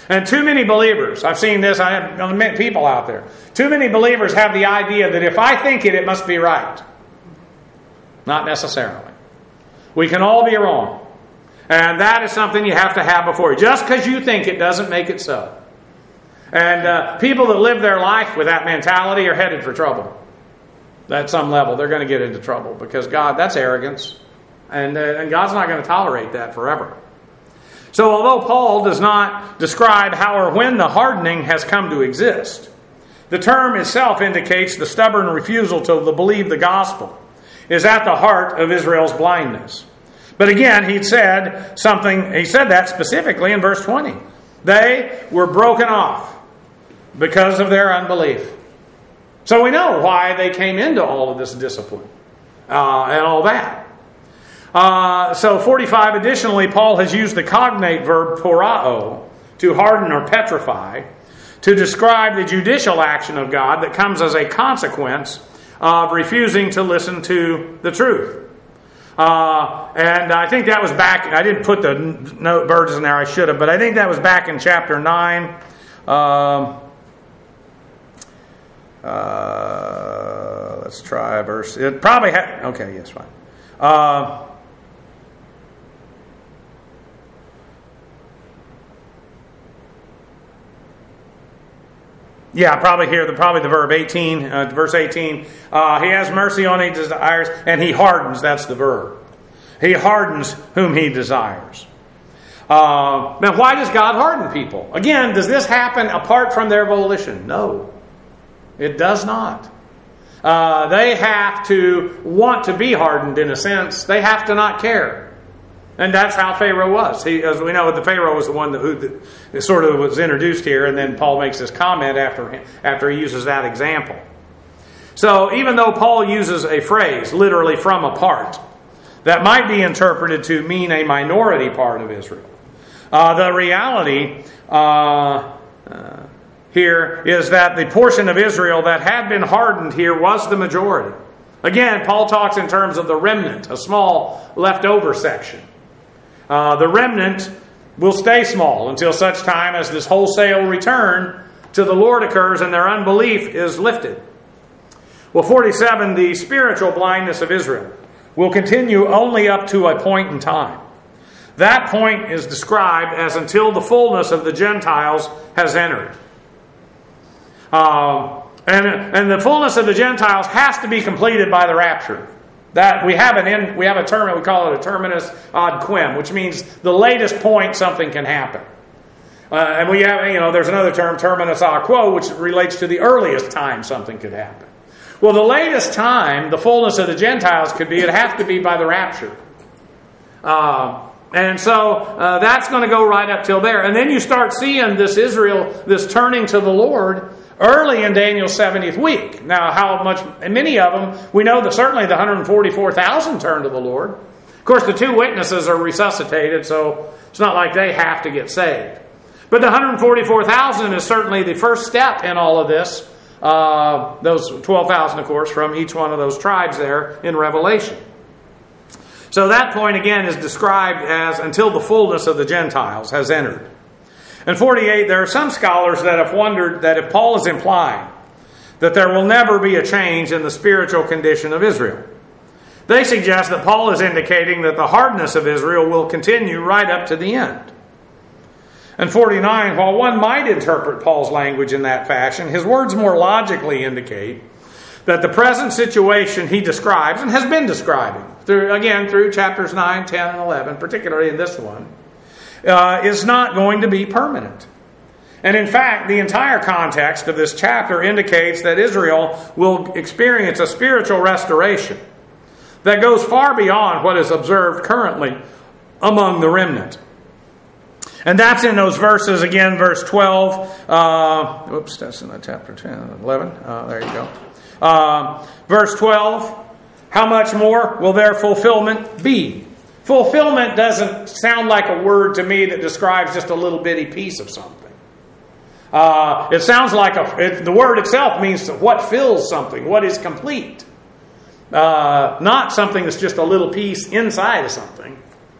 And too many believers, I've seen this, I have met people out there. Too many believers have the idea that if I think it, it must be right. Not necessarily. We can all be wrong. And that is something you have to have before you. Just because you think it doesn't make it so. And uh, people that live their life with that mentality are headed for trouble. At some level, they're going to get into trouble. Because God, that's arrogance. And, uh, and God's not going to tolerate that forever. So although Paul does not describe how or when the hardening has come to exist, the term itself indicates the stubborn refusal to believe the gospel is at the heart of Israel's blindness. But again, he said something, he said that specifically in verse twenty. They were broken off because of their unbelief. So we know why they came into all of this discipline uh, and all that. Uh, so forty-five, additionally, Paul has used the cognate verb porao, to harden or petrify, to describe the judicial action of God that comes as a consequence of refusing to listen to the truth. Uh, and I think that was back, I didn't put the note verses in there, I should have, but I think that was back in chapter nine. Um, uh, let's try verse, it probably had, okay, yes, fine. Uh, Yeah, probably here, the, probably the verb eighteen, uh, verse eighteen. Uh, he has mercy on his desires, and he hardens, that's the verb. He hardens whom he desires. Uh, now, why does God harden people? Again, does this happen apart from their volition? No, it does not. Uh, they have to want to be hardened in a sense. They have to not care. And that's how Pharaoh was. He, as we know, the Pharaoh was the one that, who the, sort of was introduced here, and then Paul makes this comment after, after he uses that example. So even though Paul uses a phrase, literally from a part, that might be interpreted to mean a minority part of Israel, uh, the reality uh, uh, here is that the portion of Israel that had been hardened here was the majority. Again, Paul talks in terms of the remnant, a small leftover section. Uh, the remnant will stay small until such time as this wholesale return to the Lord occurs and their unbelief is lifted. Well, forty-seven, the spiritual blindness of Israel will continue only up to a point in time. That point is described as until the fullness of the Gentiles has entered. Uh, and, and the fullness of the Gentiles has to be completed by the rapture. That we have an in, we have a term, we call it a terminus ad quem, which means the latest point something can happen. Uh, and we have, you know, there's another term, terminus a quo, which relates to the earliest time something could happen. Well, the latest time, the fullness of the Gentiles could be, it has to be by the rapture. Uh, and so uh, that's going to go right up till there. And then you start seeing this Israel, this turning to the Lord early in Daniel's seventieth week. Now, how much, and many of them, we know that certainly the one hundred forty-four thousand turned to the Lord. Of course, the two witnesses are resuscitated, so it's not like they have to get saved. But the one hundred forty-four thousand is certainly the first step in all of this. Uh, those twelve thousand, of course, from each one of those tribes there in Revelation. So that point, again, is described as until the fullness of the Gentiles has entered. And forty-eight, there are some scholars that have wondered that if Paul is implying that there will never be a change in the spiritual condition of Israel, they suggest that Paul is indicating that the hardness of Israel will continue right up to the end. And forty-nine, while one might interpret Paul's language in that fashion, his words more logically indicate that the present situation he describes, and has been describing, through again through chapters nine, ten, and eleven, particularly in this one, Uh, is not going to be permanent. And in fact, the entire context of this chapter indicates that Israel will experience a spiritual restoration that goes far beyond what is observed currently among the remnant. And that's in those verses, again, verse twelve. Uh, oops, that's in the chapter ten, eleven. Uh, there you go. Uh, verse twelve, how much more will their fulfillment be? Fulfillment doesn't sound like a word to me that describes just a little bitty piece of something. Uh, it sounds like a, it, the word itself means what fills something, what is complete. Uh, not something that's just a little piece inside of something.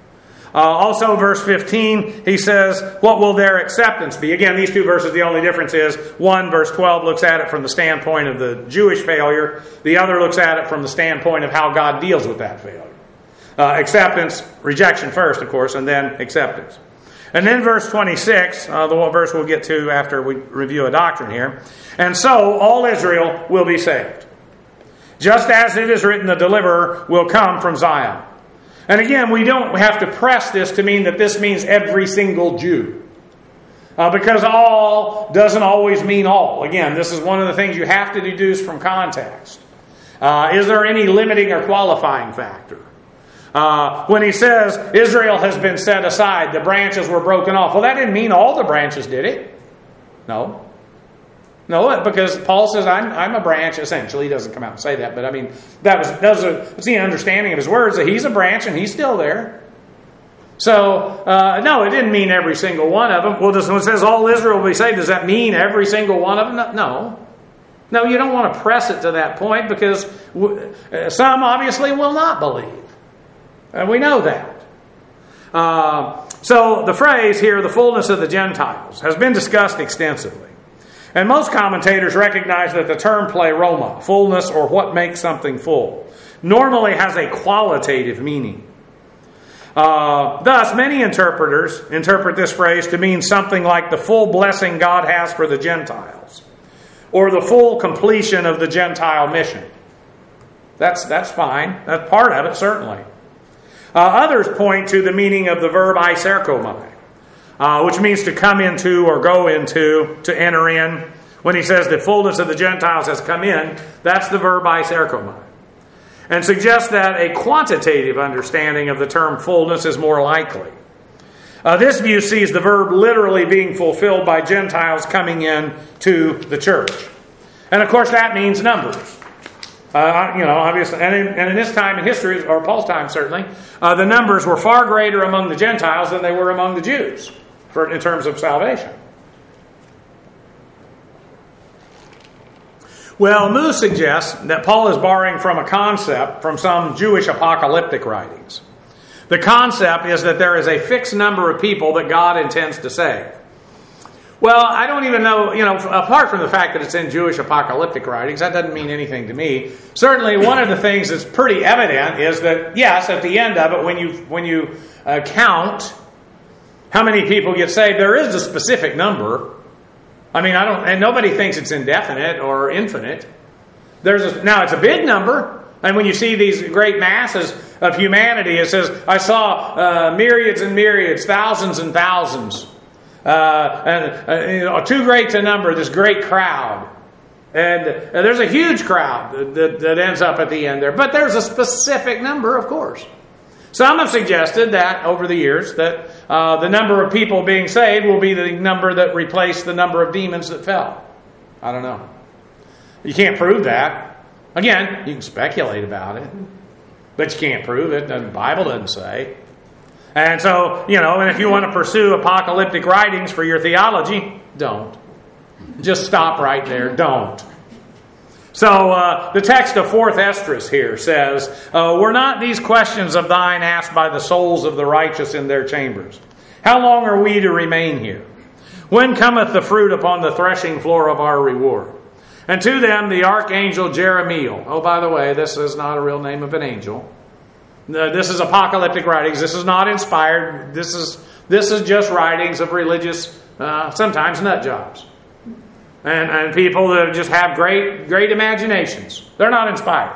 Uh, also, verse fifteen, he says, what will their acceptance be? Again, these two verses, the only difference is, one, verse twelve, looks at it from the standpoint of the Jewish failure. The other looks at it from the standpoint of how God deals with that failure. Uh, acceptance, rejection first, of course, and then acceptance. And then verse twenty-six, uh, the verse we'll get to after we review a doctrine here. And so all Israel will be saved. Just as it is written, the deliverer will come from Zion. And again, we don't have to press this to mean that this means every single Jew. Uh, because all doesn't always mean all. Again, this is one of the things you have to deduce from context. Uh, is there any limiting or qualifying factor? Uh, when he says Israel has been set aside, the branches were broken off. Well, that didn't mean all the branches did it. No. No, because Paul says, I'm, I'm a branch, essentially. He doesn't come out and say that, but I mean, that was, that was, a, that's the understanding of his words, that he's a branch and he's still there. So, uh, no, it didn't mean every single one of them. Well, when it says all Israel will be saved, does that mean every single one of them? No. No, you don't want to press it to that point, because some obviously will not believe. And we know that. Uh, so the phrase here, the fullness of the Gentiles, has been discussed extensively. And most commentators recognize that the term pleroma, fullness or what makes something full, normally has a qualitative meaning. Uh, thus, many interpreters interpret this phrase to mean something like the full blessing God has for the Gentiles, or the full completion of the Gentile mission. That's, that's fine. That's part of it, certainly. Uh, others point to the meaning of the verb iserkomai, Uh, which means to come into or go into, to enter in. When he says the fullness of the Gentiles has come in, that's the verb iserkomai. And suggests that a quantitative understanding of the term fullness is more likely. Uh, this view sees the verb literally being fulfilled by Gentiles coming in to the church. And of course that means numbers. Uh, you know, obviously, and in, and in this time in history, or Paul's time certainly, uh, the numbers were far greater among the Gentiles than they were among the Jews. For, in terms of salvation. Well, Moose suggests that Paul is borrowing from a concept from some Jewish apocalyptic writings. The concept is that there is a fixed number of people that God intends to save. Well, I don't even know, you know, apart from the fact that it's in Jewish apocalyptic writings, that doesn't mean anything to me. Certainly one of the things that's pretty evident is that, yes, at the end of it, when you, when you uh, count how many people get saved, there is a specific number. I mean, I don't, and nobody thinks it's indefinite or infinite. There's a, now it's a big number, and when you see these great masses of humanity, it says, I saw uh, myriads and myriads, thousands and thousands, uh, and uh, you know, too great to number. This great crowd, and uh, there's a huge crowd that, that, that ends up at the end there. But there's a specific number, of course. Some have suggested that over the years that uh, the number of people being saved will be the number that replaced the number of demons that fell. I don't know. You can't prove that. Again, you can speculate about it, but you can't prove it. The Bible doesn't say. And so, you know, and if you want to pursue apocalyptic writings for your theology, don't. Just stop right there. Don't. So uh, the text of fourth Esdras here says, uh, were not these questions of thine asked by the souls of the righteous in their chambers? How long are we to remain here? When cometh the fruit upon the threshing floor of our reward? And to them the archangel Jeremiel. Oh, by the way, this is not a real name of an angel. No, this is apocalyptic writings. This is not inspired. This is this is just writings of religious, uh, sometimes nut jobs. And, and people that just have great, great imaginations. They're not inspired.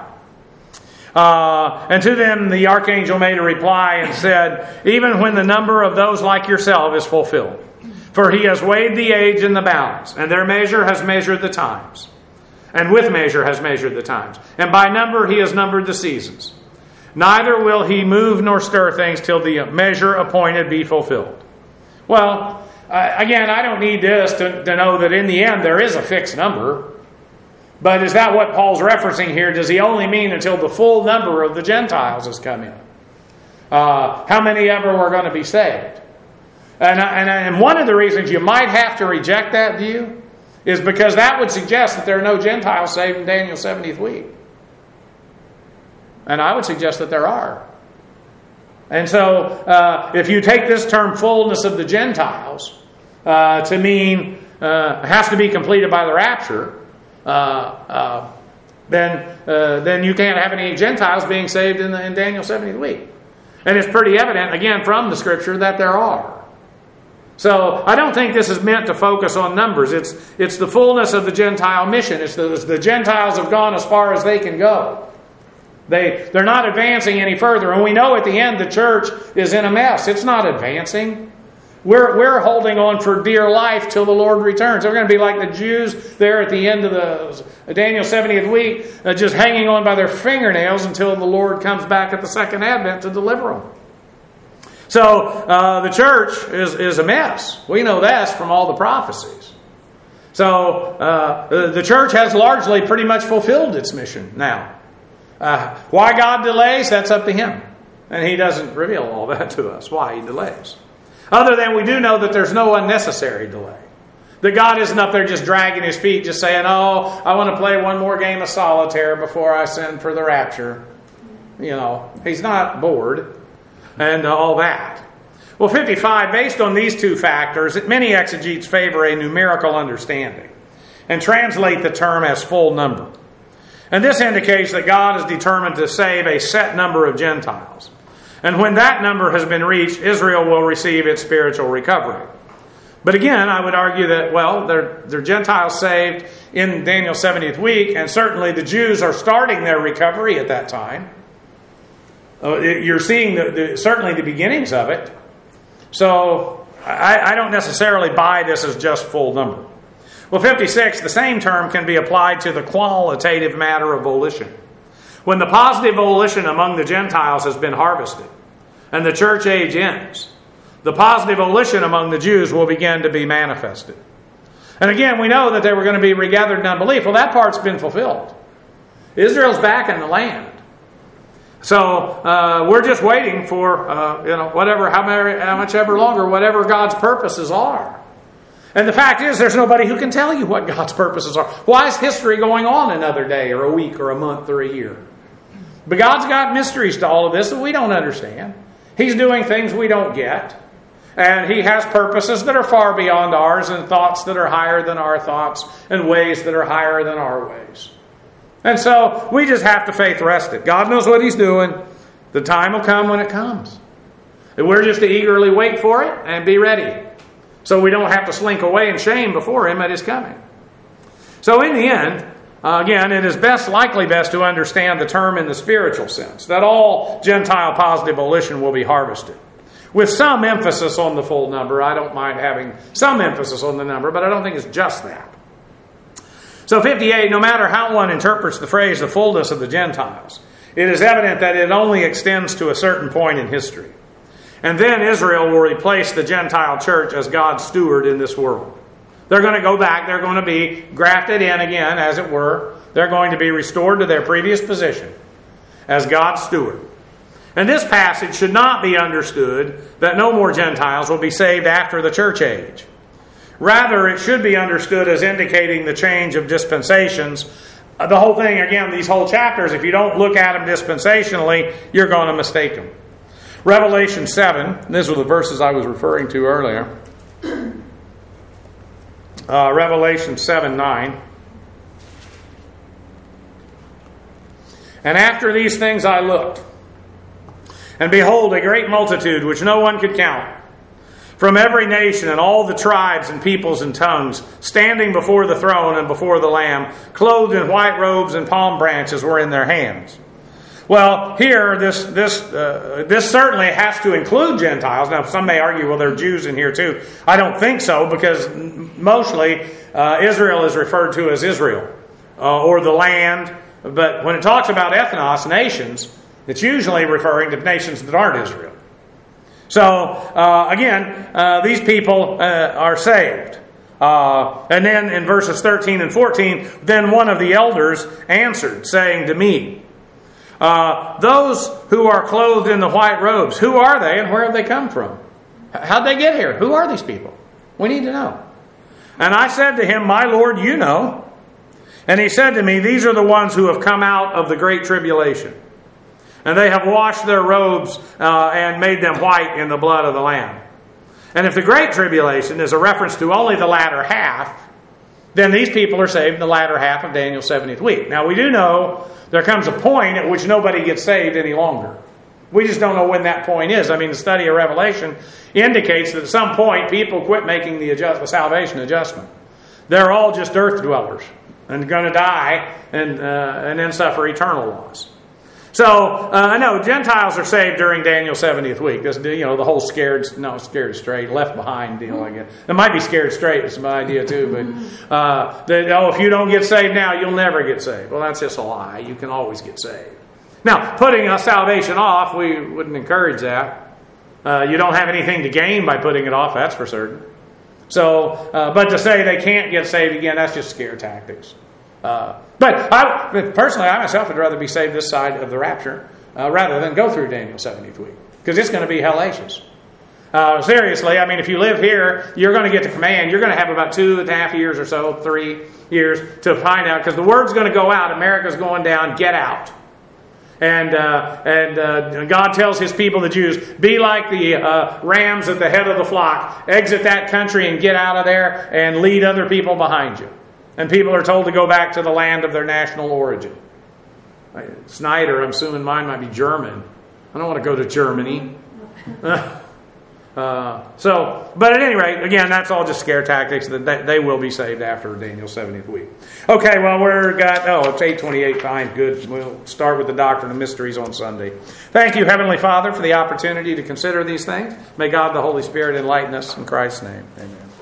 Uh, and to them the archangel made a reply and said, even when the number of those like yourself is fulfilled, for he has weighed the age in the balance, and their measure has measured the times, and with measure has measured the times, and by number he has numbered the seasons. Neither will he move nor stir things till the measure appointed be fulfilled. Well, Uh, again, I don't need this to, to know that in the end there is a fixed number. But is that what Paul's referencing here? Does he only mean until the full number of the Gentiles has come in? Uh, how many ever were going to be saved? And, and, and one of the reasons you might have to reject that view is because that would suggest that there are no Gentiles saved in Daniel's seventieth week. And I would suggest that there are. And so uh, if you take this term fullness of the Gentiles uh, to mean uh, it has to be completed by the rapture, uh, uh, then uh, then you can't have any Gentiles being saved in, the, in Daniel's seventieth week. And it's pretty evident, again, from the Scripture that there are. So I don't think this is meant to focus on numbers. It's it's the fullness of the Gentile mission. It's the, the Gentiles have gone as far as they can go. They, they're not advancing any further. And we know at the end the church is in a mess. It's not advancing. We're, we're holding on for dear life till the Lord returns. They're going to be like the Jews there at the end of the Daniel's seventieth week, uh, just hanging on by their fingernails until the Lord comes back at the second advent to deliver them. So uh, the church is, is a mess. We know that from all the prophecies. So uh, the church has largely pretty much fulfilled its mission now. Uh, why God delays, that's up to Him. And He doesn't reveal all that to us, why He delays. Other than we do know that there's no unnecessary delay. That God isn't up there just dragging His feet, just saying, oh, I want to play one more game of solitaire before I send for the rapture. You know, He's not bored and uh, all that. Well, fifty-five, based on these two factors, many exegetes favor a numerical understanding and translate the term as full number. And this indicates that God is determined to save a set number of Gentiles. And when that number has been reached, Israel will receive its spiritual recovery. But again, I would argue that, well, they're, they're Gentiles saved in Daniel's seventieth week, and certainly the Jews are starting their recovery at that time. Uh, you're seeing the, the, certainly the beginnings of it. So I, I don't necessarily buy this as just full number. Well, fifty-six, the same term can be applied to the qualitative matter of volition. When the positive volition among the Gentiles has been harvested and the church age ends, the positive volition among the Jews will begin to be manifested. And again, we know that they were going to be regathered in unbelief. Well, that part's been fulfilled. Israel's back in the land. So uh, we're just waiting for uh, you know whatever, how, many, how much ever longer, whatever God's purposes are. And the fact is, there's nobody who can tell you what God's purposes are. Why is history going on another day or a week or a month or a year? But God's got mysteries to all of this that we don't understand. He's doing things we don't get. And He has purposes that are far beyond ours, and thoughts that are higher than our thoughts, and ways that are higher than our ways. And so we just have to faith rest it. God knows what He's doing. The time will come when it comes. And we're just to eagerly wait for it and be ready, so we don't have to slink away in shame before Him at His coming. So in the end, uh, again, it is best, likely best to understand the term in the spiritual sense, that all Gentile positive volition will be harvested. With some emphasis on the full number. I don't mind having some emphasis on the number, but I don't think it's just that. So fifty-eight, no matter how one interprets the phrase, the fullness of the Gentiles, it is evident that it only extends to a certain point in history. And then Israel will replace the Gentile church as God's steward in this world. They're going to go back. They're going to be grafted in again, as it were. They're going to be restored to their previous position as God's steward. And this passage should not be understood that no more Gentiles will be saved after the church age. Rather, it should be understood as indicating the change of dispensations. The whole thing, again, these whole chapters, if you don't look at them dispensationally, you're going to mistake them. Revelation seven, these were the verses I was referring to earlier. Uh, Revelation seven nine. And after these things I looked, and behold, a great multitude which no one could count, from every nation and all the tribes and peoples and tongues, standing before the throne and before the Lamb, clothed in white robes, and palm branches were in their hands. Well, here, this this uh, this certainly has to include Gentiles. Now, some may argue, well, there are Jews in here too. I don't think so, because mostly uh, Israel is referred to as Israel, uh, or the land. But when it talks about ethnos, nations, it's usually referring to nations that aren't Israel. So, uh, again, uh, these people uh, are saved. Uh, and then in verses thirteen and fourteen, then one of the elders answered, saying to me, uh, those who are clothed in the white robes, who are they and where have they come from? How'd they get here? Who are these people? We need to know. And I said to him, my Lord, you know. And he said to me, these are the ones who have come out of the great tribulation. And they have washed their robes uh, and made them white in the blood of the Lamb. And if the Great Tribulation is a reference to only the latter half, then these people are saved in the latter half of Daniel's seventieth week. Now, we do know there comes a point at which nobody gets saved any longer. We just don't know when that point is. I mean, the study of Revelation indicates that at some point people quit making the, adjust, the salvation adjustment. They're all just earth dwellers and going to die and, uh, and then suffer eternal loss. So, uh, I know Gentiles are saved during Daniel's seventieth week. This, you know, the whole scared, no, scared straight, left behind deal, I guess. It might be scared straight, it's my idea too, but, uh, that, oh, if you don't get saved now, you'll never get saved. Well, that's just a lie. You can always get saved. Now, putting a salvation off, we wouldn't encourage that. Uh, you don't have anything to gain by putting it off, that's for certain. So, uh, but to say they can't get saved again, that's just scare tactics. Uh, but I, personally, I myself would rather be saved this side of the rapture uh, rather than go through Daniel's seventieth week, because it's going to be hellacious. Uh, seriously, I mean, if you live here, you're going to get to command. You're going to have about two and a half years or so, three years to find out, because the word's going to go out. America's going down. Get out. And uh, and uh, God tells His people, the Jews, be like the uh, rams at the head of the flock. Exit that country and get out of there and lead other people behind you. And people are told to go back to the land of their national origin. Snyder, I'm assuming mine might be German. I don't want to go to Germany. uh, so, but at any rate, again, that's all just scare tactics. That they will be saved after Daniel's seventieth week. Okay, well, we're got, oh, it's eight twenty-eight, fine, good. We'll start with the Doctrine of Mysteries on Sunday. Thank you, Heavenly Father, for the opportunity to consider these things. May God the Holy Spirit enlighten us in Christ's name. Amen.